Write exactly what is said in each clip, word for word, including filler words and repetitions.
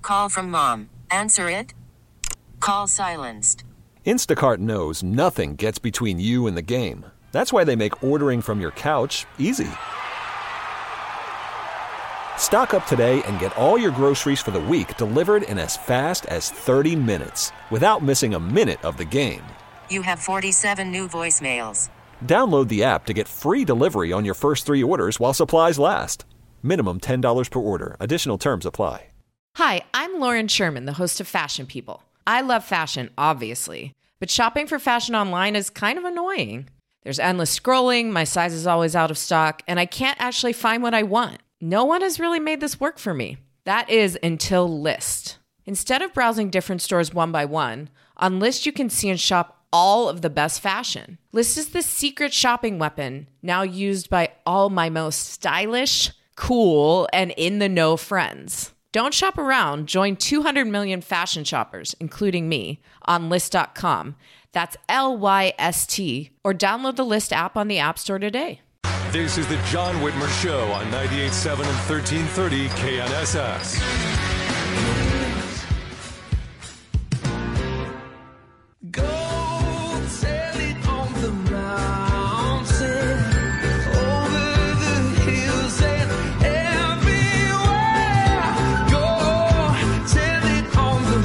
Call from mom. Answer it. Call silenced. Instacart knows nothing gets between you and the game. That's why they make ordering from your couch easy. Stock up today and get all your groceries for the week delivered in as fast as thirty minutes without missing a minute of the game. You have forty-seven new voicemails. Download the app to get free delivery on your first three orders while supplies last. Minimum ten dollars per order. Additional terms apply. Hi, I'm Lauren Sherman, the host of Fashion People. I love fashion, obviously, but shopping for fashion online is kind of annoying. There's endless scrolling, my size is always out of stock, and I can't actually find what I want. No one has really made this work for me. That is until Lyst. Instead of browsing different stores one by one, on Lyst you can see and shop all of the best fashion. Lyst is the secret shopping weapon now used by all my most stylish, cool, and in-the-know friends. Don't shop around. Join two hundred million fashion shoppers, including me, on Lyst dot com. That's L Y S T. Or download the Lyst app on the App Store today. This is the John Whitmer Show on ninety-eight point seven and thirteen thirty K N S S. Go tell it on the mountain, over the hills and everywhere. Go tell it on the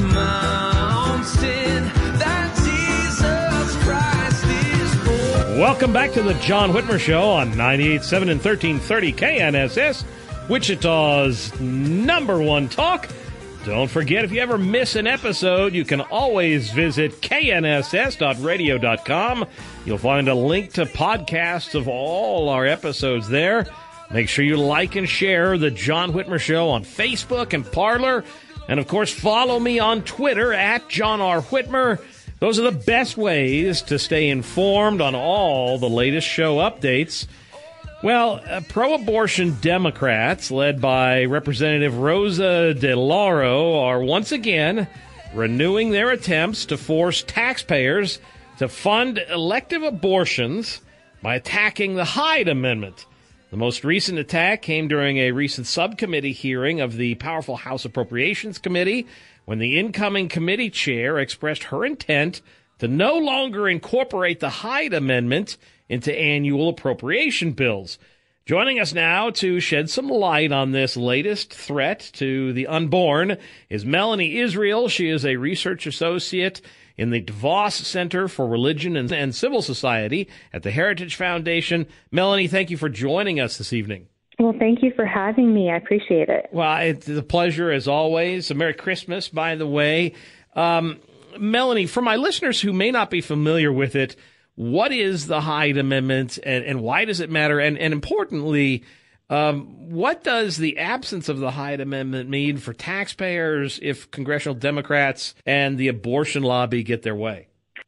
mountain that Jesus Christ is born. Welcome back to the John Whitmer Show on ninety-eight point seven and thirteen thirty K N S S, Wichita's number one talk. Don't forget, if you ever miss an episode, you can always visit K N S S dot radio dot com. You'll find a link to podcasts of all our episodes there. Make sure you like and share the John Whitmer Show on Facebook and Parler. And, of course, follow me on Twitter at John R. Whitmer. Those are the best ways to stay informed on all the latest show updates. Well, uh, pro-abortion Democrats, led by Representative Rosa DeLauro, are once again renewing their attempts to force taxpayers to fund elective abortions by attacking the Hyde Amendment. The most recent attack came during a recent subcommittee hearing of the powerful House Appropriations Committee, when the incoming committee chair expressed her intent to no longer incorporate the Hyde Amendment into annual appropriation bills. Joining us now to shed some light on this latest threat to the unborn is Melanie Israel. She is a research associate in the DeVos Center for Religion and, and Civil Society at the Heritage Foundation. Melanie, thank you for joining us this evening. Well, thank you for having me. I appreciate it. Well, it's a pleasure as always. A Merry Christmas, by the way. Um, Melanie, for my listeners who may not be familiar with it, what is the Hyde Amendment and, and why does it matter? And, and importantly, um, what does the absence of the Hyde Amendment mean for taxpayers if congressional Democrats and the abortion lobby get their way?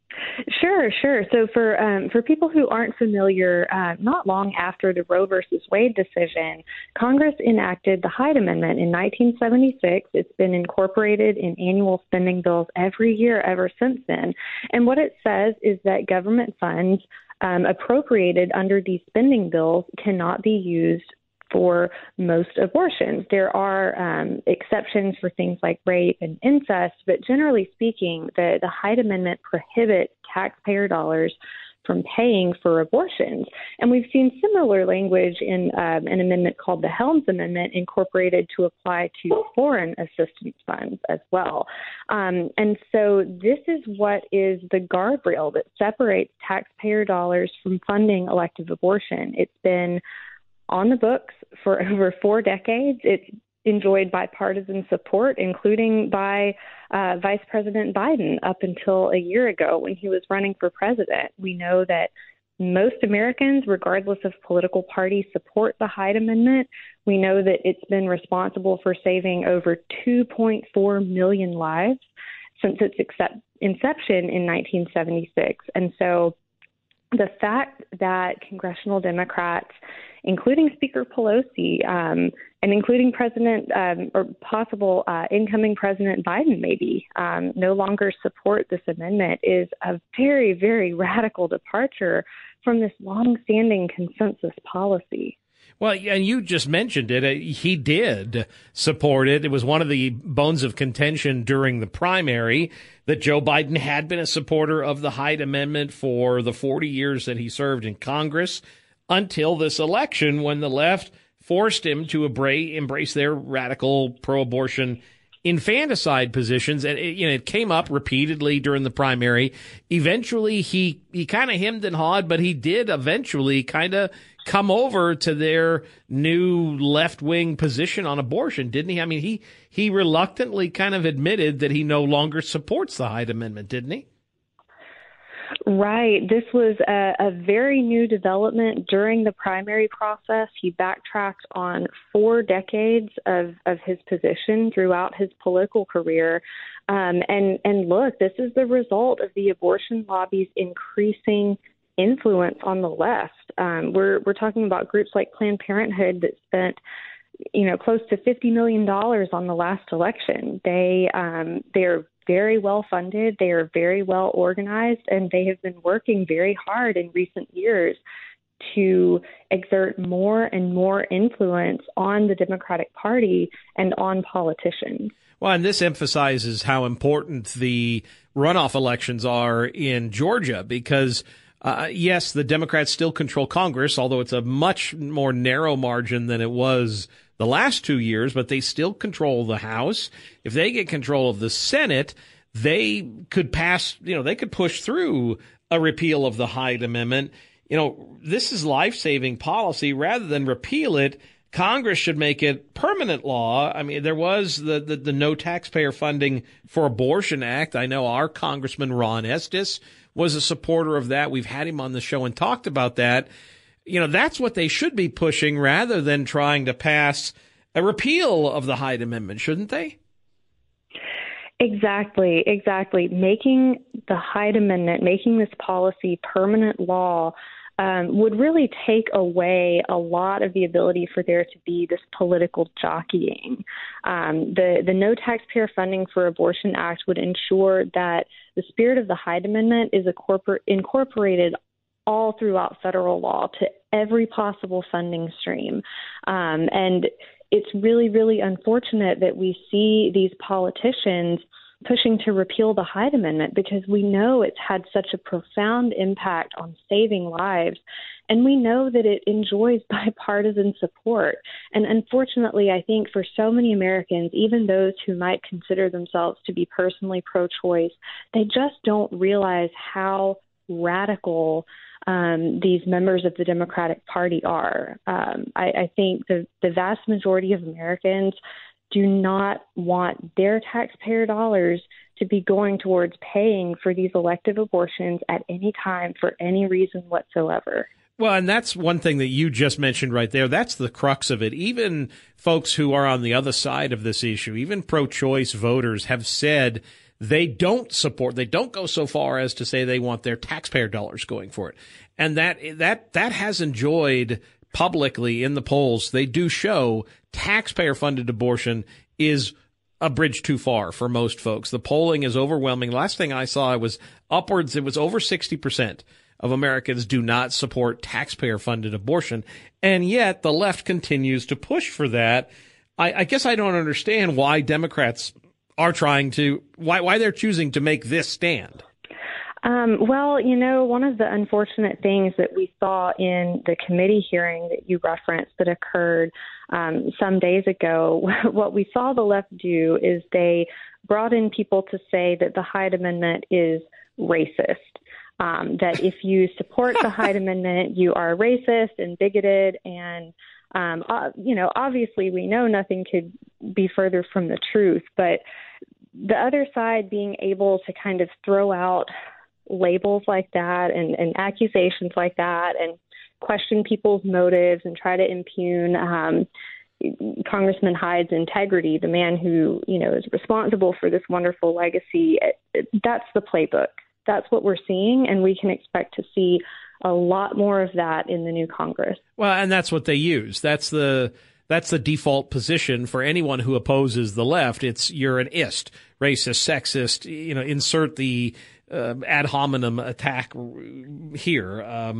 Sure, sure. So for um, for people who aren't familiar, uh, not long after the Roe versus Wade decision, Congress enacted the Hyde Amendment in nineteen seventy-six. It's been incorporated in annual spending bills every year ever since then. And what it says is that government funds um, appropriated under these spending bills cannot be used for most abortions. There are um, exceptions for things like rape and incest, but generally speaking, the, the Hyde Amendment prohibits taxpayer dollars from paying for abortions. And we've seen similar language in um, an amendment called the Helms Amendment, incorporated to apply to foreign assistance funds as well. Um, and so this is what is the guardrail that separates taxpayer dollars from funding elective abortion. It's been on the books for over four decades. It's enjoyed bipartisan support, including by uh, Vice President Biden up until a year ago when he was running for president. We know that most Americans, regardless of political party, support the Hyde Amendment. We know that it's been responsible for saving over two point four million lives since its accept- inception in nineteen seventy-six. And so the fact that congressional Democrats, including Speaker Pelosi, um, and including President um, or possible uh, incoming President Biden, maybe, um, no longer support this amendment is a very, very radical departure from this longstanding consensus policy. Well, and you just mentioned it. Uh, He did support it. It was one of the bones of contention during the primary that Joe Biden had been a supporter of the Hyde Amendment for the forty years that he served in Congress until this election when the left forced him to embrace their radical pro-abortion infanticide positions. And it, you know, it came up repeatedly during the primary. Eventually, he, he kind of hemmed and hawed, but he did eventually kind of come over to their new left-wing position on abortion, didn't he? I mean, he, he reluctantly kind of admitted that he no longer supports the Hyde Amendment, didn't he? Right. This was a, a very new development during the primary process. He backtracked on four decades of, of his position throughout his political career. Um, and, and look, this is the result of the abortion lobby's increasing influence on the left. Um, we're, we're talking about groups like Planned Parenthood that spent you know, close to fifty million dollars on the last election. They, um, they're very well funded. They are very well organized, and they have been working very hard in recent years to exert more and more influence on the Democratic Party and on politicians. Well, and this emphasizes how important the runoff elections are in Georgia because, uh, yes, the Democrats still control Congress, although it's a much more narrow margin than it was the last two years, but they still control the House. If they get control of the Senate, they could pass, you know, they could push through a repeal of the Hyde Amendment. You know, this is life-saving policy. Rather than repeal it, Congress should make it permanent law. I mean, there was the, the, the No Taxpayer Funding for Abortion Act. I know our Congressman Ron Estes was a supporter of that. We've had him on the show and talked about that. You know, that's what they should be pushing rather than trying to pass a repeal of the Hyde Amendment, shouldn't they? Exactly, exactly. Making the Hyde Amendment, making this policy permanent law um, would really take away a lot of the ability for there to be this political jockeying. Um, the, the No Taxpayer Funding for Abortion Act would ensure that the spirit of the Hyde Amendment is incorpor- incorporated all throughout federal law to every possible funding stream. Um, and it's really, really unfortunate that we see these politicians pushing to repeal the Hyde Amendment because we know it's had such a profound impact on saving lives. And we know that it enjoys bipartisan support. And unfortunately, I think for so many Americans, even those who might consider themselves to be personally pro-choice, they just don't realize how radical Um, these members of the Democratic Party are. Um, I, I think the, the vast majority of Americans do not want their taxpayer dollars to be going towards paying for these elective abortions at any time for any reason whatsoever. Well, and that's one thing that you just mentioned right there. That's the crux of it. Even folks who are on the other side of this issue, even pro-choice voters have said they don't support, they don't go so far as to say they want their taxpayer dollars going for it. And that, that, that has enjoyed publicly in the polls. They do show taxpayer funded abortion is a bridge too far for most folks. The polling is overwhelming. Last thing I saw, it was upwards, it was over sixty percent of Americans do not support taxpayer funded abortion. And yet the left continues to push for that. I, I guess I don't understand why Democrats are trying to, why, why they're choosing to make this stand. Um, well, you know, one of the unfortunate things that we saw in the committee hearing that you referenced that occurred um, some days ago, what we saw the left do is they brought in people to say that the Hyde Amendment is racist, um, that if you support the Hyde Amendment, you are racist and bigoted. And, um, uh, you know, obviously we know nothing could be further from the truth, but the other side being able to kind of throw out labels like that and, and accusations like that and question people's motives and try to impugn um, Congressman Hyde's integrity, the man who, you know, is responsible for this wonderful legacy. It, it, that's the playbook. That's what we're seeing, and we can expect to see a lot more of that in the new Congress. Well, and that's what they use. That's the that's the default position for anyone who opposes the left. It's you're an ist, racist, sexist, you know, insert the Uh, ad hominem attack here. Um,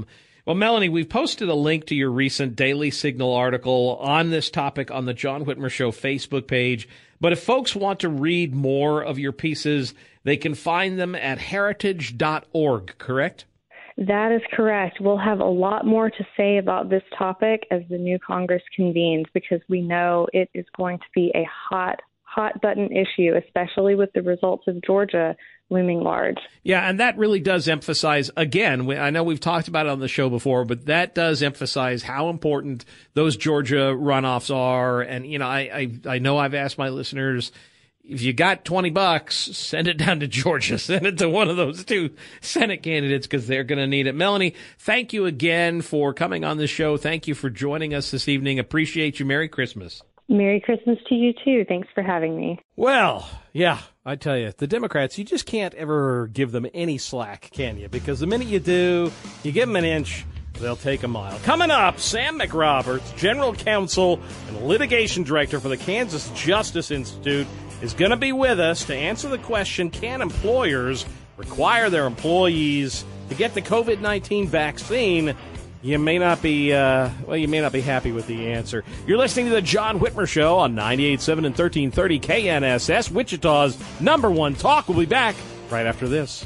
Well, Melanie, we've posted a link to your recent Daily Signal article on this topic on the John Whitmer Show Facebook page. But if folks want to read more of your pieces, they can find them at heritage dot org, correct? That is correct. We'll have a lot more to say about this topic as the new Congress convenes, because we know it is going to be a hot, hot button issue, especially with the results of Georgia looming large. Yeah, and that really does emphasize, again, I know we've talked about it on the show before, but that does emphasize how important those Georgia runoffs are. And, you know, I, I, I know I've asked my listeners, if you got twenty bucks, send it down to Georgia. Send it to one of those two Senate candidates because they're going to need it. Melanie, thank you again for coming on the show. Thank you for joining us this evening. Appreciate you. Merry Christmas. Merry Christmas to you, too. Thanks for having me. Well, yeah, I tell you, the Democrats, you just can't ever give them any slack, can you? Because the minute you do, you give them an inch, they'll take a mile. Coming up, Sam McRoberts, General Counsel and Litigation Director for the Kansas Justice Institute, is going to be with us to answer the question, can employers require their employees to get the covid nineteen vaccine? You may not be, uh, well, you may not be happy with the answer. You're listening to the John Whitmer Show on ninety-eight point seven and thirteen thirty K N S S, Wichita's number one talk. We'll be back right after this.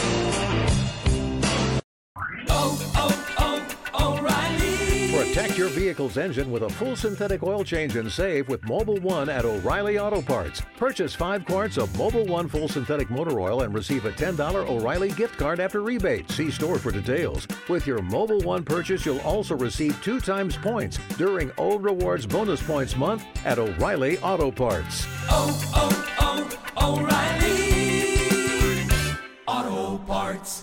Protect your vehicle's engine with a full synthetic oil change and save with Mobil one at O'Reilly Auto Parts. Purchase five quarts of Mobil one full synthetic motor oil and receive a ten dollars O'Reilly gift card after rebate. See store for details. With your Mobil one purchase, you'll also receive two times points during O Rewards Bonus Points Month at O'Reilly Auto Parts. Oh, oh, oh, O'Reilly Auto Parts.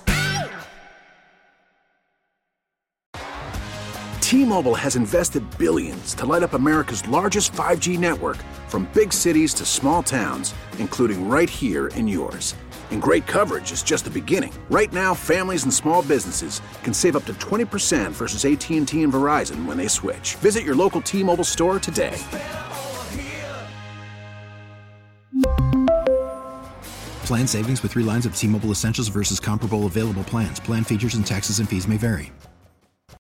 T-Mobile has invested billions to light up America's largest five G network, from big cities to small towns, including right here in yours. And great coverage is just the beginning. Right now, families and small businesses can save up to twenty percent versus A T and T and Verizon when they switch. Visit your local T-Mobile store today. Plan savings with three lines of T-Mobile Essentials versus comparable available plans. Plan features and taxes and fees may vary.